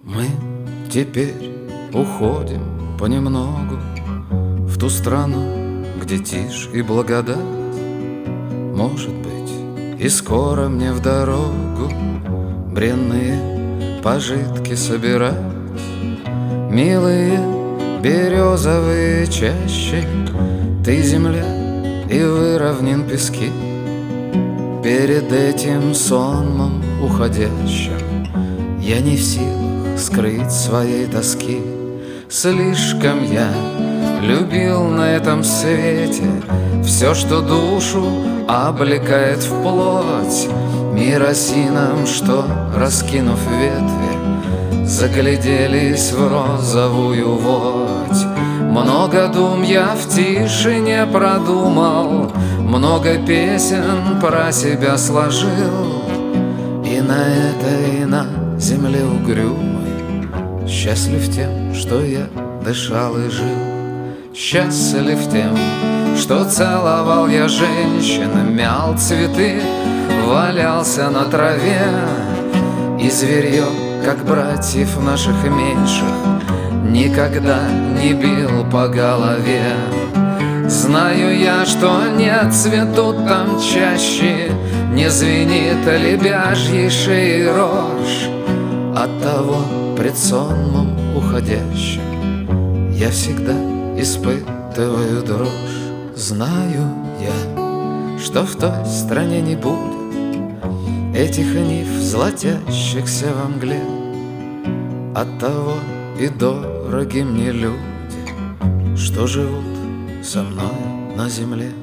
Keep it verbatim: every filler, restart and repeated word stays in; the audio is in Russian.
Мы теперь уходим понемногу в ту страну, где тишь и благодать. Может быть, и скоро мне в дорогу бренные пожитки собирать. Милые березовые чащи, ты земля и выровнен пески. Перед этим сонмом уходящим я не в силах скрыть своей тоски. Слишком я любил на этом свете все, что душу облекает в плоть. Мир осинам, что, раскинув ветви, загляделись в розовую водь. Много дум я в тишине продумал, много песен про себя сложил. И на этой, на земле угрюмой счастлив тем, что я дышал и жил. Счастлив тем, что целовал я женщин, мял цветы, валялся на траве. И зверье, как братьев наших меньших, никогда не бил по голове. Знаю я, что не цветут там чаще, не звенит лебяжьей шеи рожь. Оттого пред сонмом уходящим я всегда испытываю дрожь. Знаю я, что в той стране не будет этих нив, золотящихся во мгле. Оттого и дороги мне люди, что живут со мною на земле.